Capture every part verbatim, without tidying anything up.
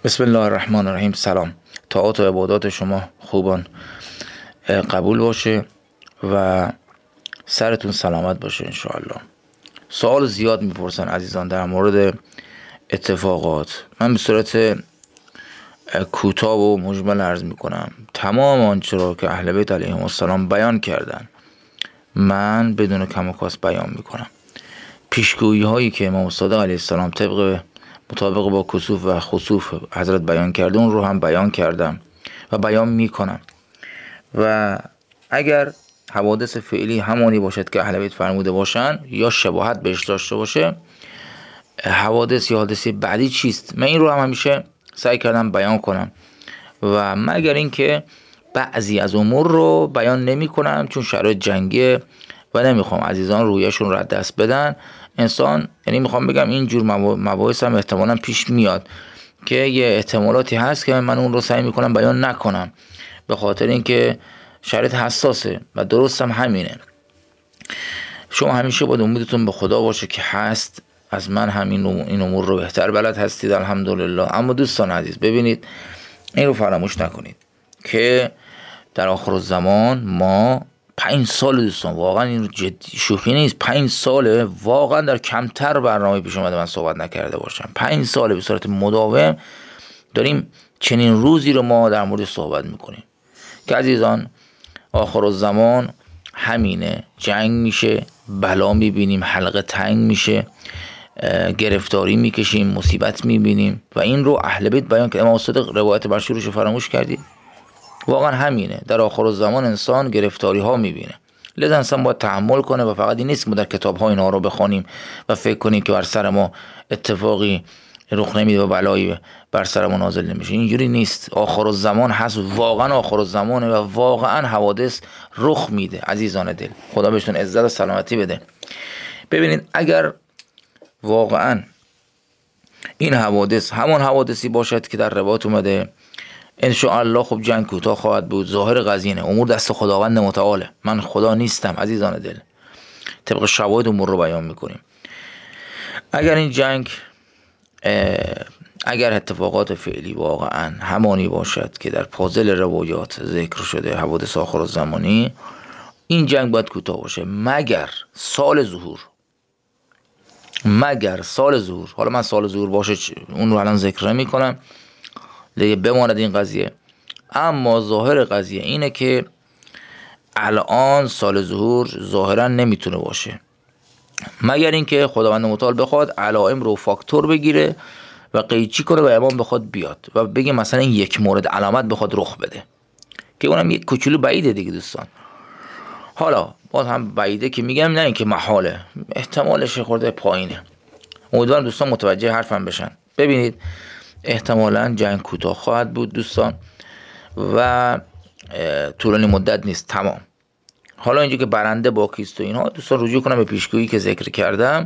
بسم الله الرحمن الرحیم. سلام. طاعات و عبادات شما خوبان قبول باشه و سرتون سلامت باشه انشاءالله. سوال زیاد میپرسن عزیزان در مورد اتفاقات. من به صورت کوتاه و مجمل عرض میکنم تمام آنچه را که اهل بیت علیهم السلام بیان کردن من بدون کم و کاست بیان میکنم. پیشگویی هایی که امام صادق علیه السلام طبق مطابق با کسوف و خسوف حضرت بیان کرده اون رو هم بیان کردم و بیان میکنم. و اگر حوادث فعلی همانی باشد که اهل بیت فرموده باشن یا شباهت بهش داشته باشه، حوادث یا حادثه بعدی چیست، من این رو هم همیشه سعی کردم بیان کنم و مگر اینکه بعضی از امور رو بیان نمی کنم چون شرایط جنگیه و نمیخوام عزیزان رویشون رو از دست بدن. انسان یعنی میخوام بگم اینجور مباحث هم احتمالا پیش میاد که یه احتمالاتی هست که من اون رو سعی میکنم بیان نکنم به خاطر اینکه شرایط حساسه و درست هم همینه. شما همیشه باید امیدتون به خدا باشه که هست، از من همین این امور رو بهتر بلد هستید الحمدلله. اما دوستان عزیز ببینید این رو فراموش نکنید که در آخر الزمان ما پنج سال دوستان، واقعا این جدی شوخی نیست، پنج ساله واقعا در کمتر برنامه پیش اومده من صحبت نکرده باشم. پنج ساله به صورت مداوم داریم چنین روزی رو ما در مورد صحبت میکنیم که عزیزان آخر الزمان همینه، جنگ میشه، بلا میبینیم، حلقه تنگ میشه، گرفتاری میکشیم، مصیبت میبینیم و این رو اهل بیت بیان که امام صادق روایت مشهورش رو فراموش کردید. واقعا همینه، در آخر الزمان انسان گرفتاری ها میبینه، لذا انسان باید تحمل کنه و فقط این نیست که ما در کتاب ها اینها رو بخونیم و فکر کنیم که بر سر ما اتفاقی رخ نمیده و بلایی بر سر ما نازل نمیشه. اینجوری نیست. آخر الزمان هست، واقعا آخر الزمانه و واقعا حوادث رخ میده عزیزان دل. خدا بهشون عزت و سلامتی بده. ببینید اگر واقعا این حوادث همان حوادثی باشد که در روایات اومده ان شاء الله خب جنگ کوتاه خواهد بود، ظاهر قضیه امور دست خداوند متعاله، من خدا نیستم عزیزان دل، طبق شواهد امور رو بیان میکنیم. اگر این جنگ اگر اتفاقات فعلی واقعا همانی باشد که در پازل روایات ذکر شده حوادث آخر الزمانی، این جنگ باید کوتاه باشه مگر سال ظهور، مگر سال ظهور. حالا من سال ظهور باشه اون رو الان ذکر نمی کنم دیگه، بماند این قضیه. اما ظاهر قضیه اینه که الان سال ظهور ظاهرا نمیتونه باشه مگر اینکه خداوند متعال بخواد علائم رو فاکتور بگیره و قیچی کنه و امام بخواد بیاد و بگه مثلا این یک مورد علامت بخواد رخ بده که اونم یک کوچولو بعیده دیگه دوستان. حالا باز هم بعیده که میگم نه اینکه محاله، احتمالش خورده پایینه. امیدوارم دوستان متوجه حرفم بشن. ببینید احتمالاً جنگ کوتاه خواهد بود دوستان و طولانی مدت نیست، تمام. حالا اینجا که برنده با کیست و اینها دوستان رجوع کنم به پیشگویی که ذکر کردم.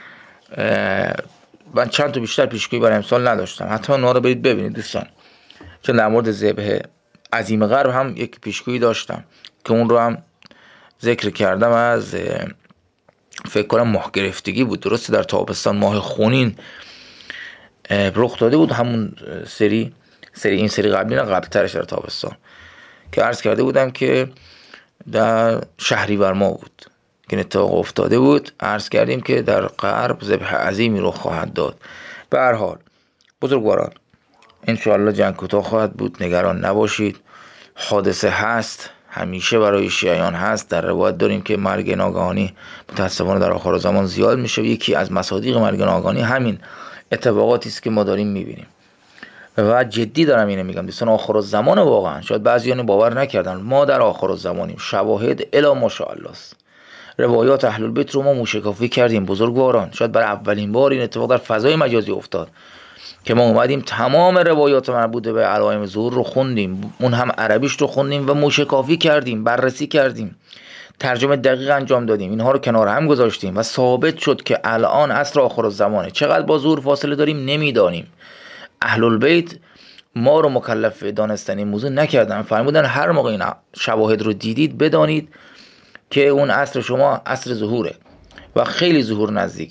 من چند تا بیشتر پیشگویی برای امسال نداشتم، حتما اونها رو برید ببینید دوستان، چون در مورد ذبح عظیم غرب هم یک پیشگویی داشتم که اون رو هم ذکر کردم. از فکر کنم ماه گرفتگی بود، درسته در تابستان ماه خونین رخ داده بود، همون سری سری این سری قبلی نه قبل ترش در تابستان که عرض کرده بودم که در شهریور ماه بود که اتفاق افتاده بود. عرض کردیم که در غرب ذبح عظیمی رخ خواهد داد. به هر حال بزرگواران انشاءالله جنگ کوتاه خواهد بود، نگران نباشید. حادثه هست، همیشه برای شیعیان هست. در روایت داریم که مرگ ناگهانی متاسفانه در آخر زمان زیاد میشه. یکی از مصادیق مرگ ناگهانی همین اتفاقاتی است که ما داریم میبینیم و جدی دارم اینو میگم دوستان. آخر الزمان واقعا شاید بعضیان باور نکردن، ما در آخر الزمانیم. شواهد الی ماشاءالله است. روایات اهل البیت رو ما موشکافی کردیم بزرگواران. شاید برای اولین بار این اتفاق در فضای مجازی افتاد که ما اومدیم تمام روایات مربوط به علائم ظهور رو خوندیم، اون هم عربیش رو خوندیم و موشکافی کردیم، بررسی کردیم، ترجمه دقیق انجام دادیم، اینها رو کنار هم گذاشتیم و ثابت شد که الان عصر آخر الزمانه. چقدر با ظهور فاصله داریم نمیدانیم. اهل البیت ما رو مکلف دانستن این موضوع نکردن، فرمودن هر موقع این شواهد رو دیدید بدانید که اون عصر شما عصر ظهوره و خیلی ظهور نزدیکه.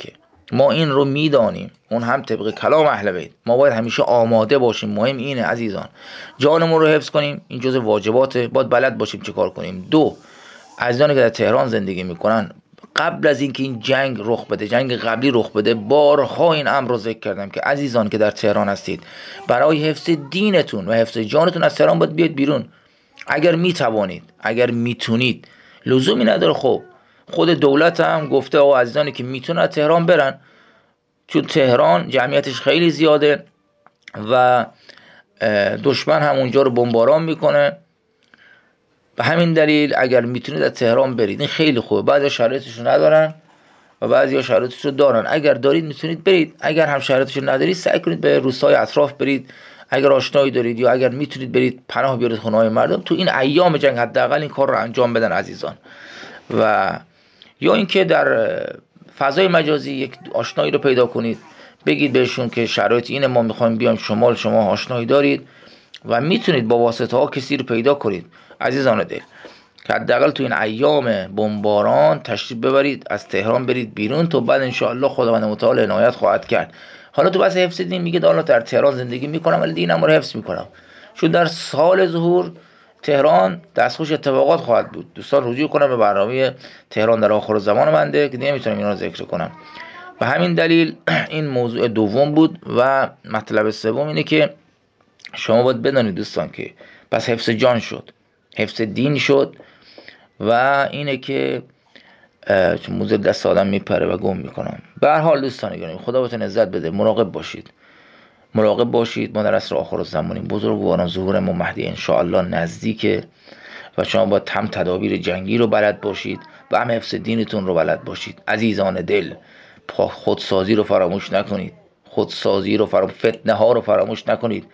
ما این رو میدانیم، اون هم طبق کلام اهل بیت. ما باید همیشه آماده باشیم. مهم اینه عزیزان جانمون رو حفظ کنیم، این جزء واجباته، باید بلد باشیم چه کار کنیم. دو، عزیزانی که در تهران زندگی میکنن، قبل از اینکه این جنگ رخ بده، جنگ قبلی رخ بده، بارها این امر رو ذکر کردم که عزیزان که در تهران هستید، برای حفظ دینتون و حفظ جانتون از تهران باید بیاد بیرون. اگر میتوانید، اگر میتونید، لزومی نداره. خب خود دولت هم گفته آقا عزیزانی که میتونن از تهران برن، چون تهران جمعیتش خیلی زیاده و دشمن هم اونجا رو بمباران میکنه. به همین دلیل اگر میتونید از تهران برید، این خیلی خوبه. بعضی شرایطش رو ندارن و بعضی شرایطش رو دارن. اگر دارید میتونید برید، اگر هم شرایطش رو ندارید سعی کنید به روستای اطراف برید. اگر آشنایی دارید یا اگر میتونید برید پناه بیارید خونه های مردم. تو این ایام جنگ حداقل این کار رو انجام بدن عزیزان. و یا اینکه در فضای مجازی یک آشنایی رو پیدا کنید، بگید بهشون که شرایط اینه، ما میخوایم بیایم شمال، شما آشنایی دارید و میتونید با واسطه ها کسی رو پیدا کنید عزیزان دل، که حداقل تو این ایام بمباران تشریف ببرید، از تهران برید بیرون، تو بعد انشاءالله خداوند متعال عنایت خواهد کرد. حالا تو بس حفظ دین میگه حالا در تهران زندگی میکنم ولی دینم رو حفظ میکنم، چون در سال ظهور تهران دستخوش اتفاقات خواهد بود. دوستان رجوع کنم به برنامه تهران در آخر زمان بنده که نمیتونم اینا رو ذکر کنم. به همین دلیل این موضوع دوم بود. و مطلب سوم اینه که شما باید بدانید دوستان که پس حفظ جان شد، حفظ دین شد و اینه که چون موزه دست آدم میپره و گم میکنم. به هر حال دوستان گرامی خدا بهتون عزت بده، مراقب باشید، مراقب باشید. ما در عصر آخر الزمانیم، بزرگواران ظهور امام مهدی ان شاء الله نزدیکه و شما باید هم تدابیر جنگی رو بلد باشید و هم حفظ دینتون رو بلد باشید. عزیزان دل، خودسازی رو فراموش نکنید، خودسازی رو فراموش، فتنه ها رو فراموش نکنید.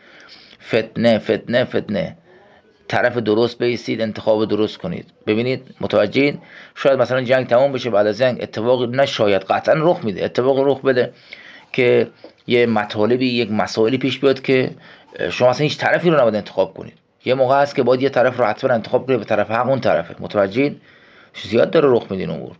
فتنه فتنه فتنه طرف درست بیستید، انتخاب درست کنید. ببینید متوجهید، شاید مثلا جنگ تمام بشه، بعد از جنگ اتفاقی نه شاید قطعا رخ میده، اتفاقی رخ بده که یه مطالبی، یک مسائلی پیش بیاد که شما اصلا هیچ طرفی رو نباید انتخاب کنید. یه موقع هست که باید یه طرف رو حتما انتخاب کنید، به طرف حق اون طرفه. متوجهید؟ زیاد داره رخ میده این امور.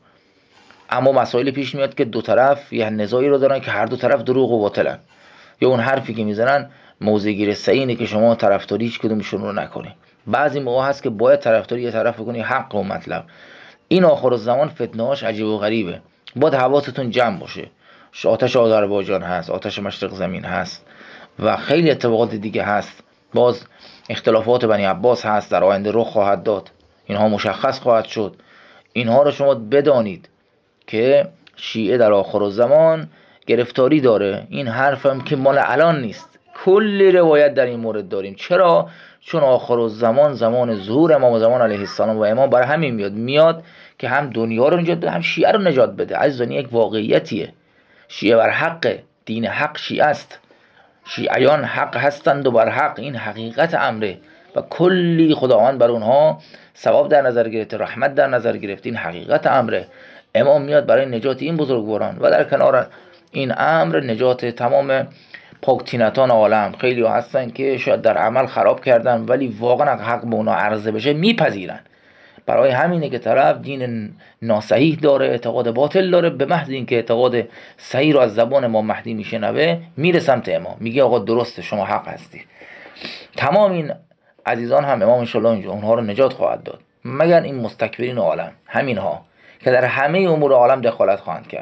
اما مسائلی پیش میاد که دو طرف یه نزاعی رو دارن که هر دو طرف دروغ و باطلن، یا اون حرفی که میزنن موضع گیری صحیحه که شما طرفداری هیچ کدومشون رو نکنید. بعضی موقع هست که باید طرفداری یه طرف کنی، حق و مطلب. این آخر الزمان فتنه‌هاش عجیب و غریبه، باید حواستون جمع باشه. آتش آذربایجان هست، آتش مشرق زمین هست و خیلی اتفاقات دیگه هست. باز اختلافات بنی عباس هست، در آینده رخ خواهد داد، اینها مشخص خواهد شد. اینها رو شما بدانید که شیعه در آخر الزمان گرفتاری داره. این حرفم که مال الان نیست، کلی روایت در این مورد داریم. چرا؟ چون آخر الزمان زمان ظهور امام زمان علیه السلام و امام برای همین میاد میاد که هم دنیا رو نجات بده، هم شیعه رو نجات بده. عزیزان یک واقعیتیه، شیعه بر حق، دین حق شیعه است، شیعیان حق هستند و بر حق. این حقیقت امره و کلی خداوند بر اونها ثواب در نظر گرفته، رحمت در نظر گرفته. این حقیقت امره. امام میاد برای نجات این بزرگواران و در کنار این امر نجات تمام پاکتینتان عالم. خیلی هستن که شاید در عمل خراب کردن ولی واقعا حق به اونا عرضه بشه میپذیرن. برای همینه که طرف دین ناصحیح داره، اعتقاد باطل داره، به محض اینکه اعتقاد صحیح رو از زبان امام مهدی میشنوه میره سمت امام، میگه آقا درسته، شما حق هستی. تمام این عزیزان هم امام انشالله اینجا اونها رو نجات خواهد داد، مگر این مستکبرین عالم، همینها که در همه امور عالم دخالت خواهند کرد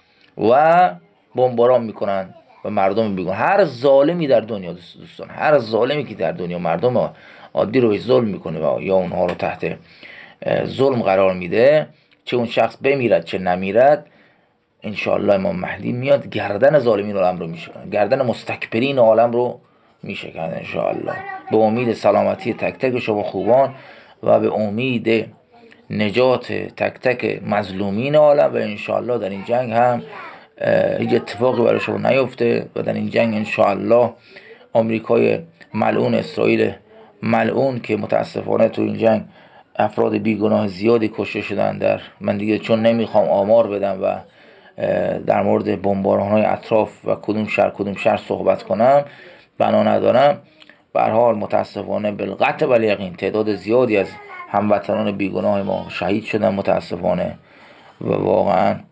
و بمباران میکنن و مردم بیگون. هر ظالمی در دنیا دوستان، هر ظالمی که در دنیا مردم عادی رو ظلم میکنه و یا اونها رو تحت ظلم قرار میده، چه اون شخص بمیرد چه نمیرد، انشاءالله امام مهدی میاد گردن ظالمین عالم رو میشکنه، گردن مستکبرین عالم رو میشکنه انشاءالله. به امید سلامتی تک تک شما خوبان و به امید نجات تک تک مظلومین عالم و انشاءالله در این جنگ هم هیچ اتفاقی برای شما نیفته و در این جنگ انشاءالله آمریکای ملعون، اسرائیل ملعون که متاسفانه تو این جنگ افراد بیگناه زیادی کشته شدن. در من دیگه چون نمیخوام آمار بدم و در مورد بمباران‌های اطراف و کدوم شهر کدوم شهر صحبت کنم بنا ندارم، به هر حال متاسفانه بالقطع و الیقین تعداد زیادی از هموطنان بیگناه ما شهید شدن متاسفانه و واقعا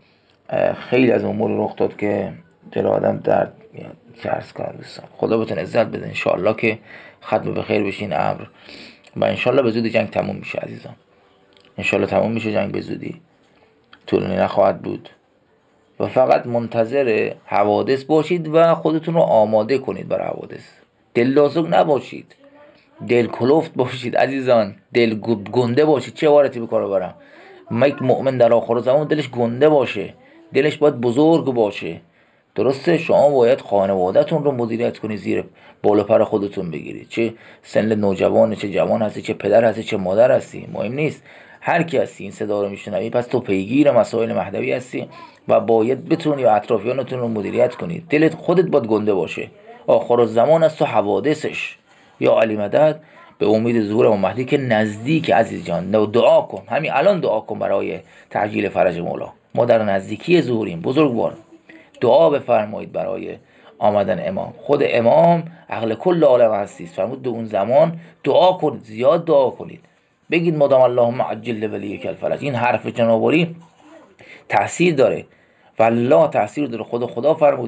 خیلی از امور رخ داد که دل آدم درد میاد که عرض کنم دوستان. خدا بهتون عزت بده انشالله که ختم به خیر بشین امر و انشالله به زودی جنگ تموم میشه عزیزان. انشالله تموم میشه جنگ به زودی، طولانی نخواهد بود و فقط منتظر حوادث باشید و خودتون رو آماده کنید برای حوادث. دل لازم نباشید، دل کلفت باشید عزیزان، دل گنده باشید. چه عبارتی به کار برم؟ یک مؤمن در آخر زمان دلش گنده باشه، دلش باید بزرگ باشه. درسته؟ شما باید خانواده‌تون رو مدیریت کنید، زیر بالا پر خودتون بگیرید. چه سن نوجوان، چه جوان هستی، چه پدر هستی، چه مادر هستی، مهم نیست. هر کی هستی این صدا رو میشنوی، پس تو پیگیر مسائل مهدوی هستی و باید بتونی اطرافیانتون رو مدیریت کنید. دلت خودت باید گنده باشه. آخر الزمان است و حوادثش. یا علی مدد، به امید ظهور امام مهدی که نزدیک عزیز جان. دعا کن، همین الان دعا کن برای تعجیل فرج مولا. ما در نزدیکی ظهوریم بزرگوار. دعا بفرمایید برای آمدن امام. خود امام عقل کل عالم هستید، فرمود به اون زمان دعا کنید، زیاد دعا کنید، بگید مدام اللهم عجل ولیک الفرج. این حرف جنابوری تاثیر داره، والله تاثیر داره. خود خدا فرمود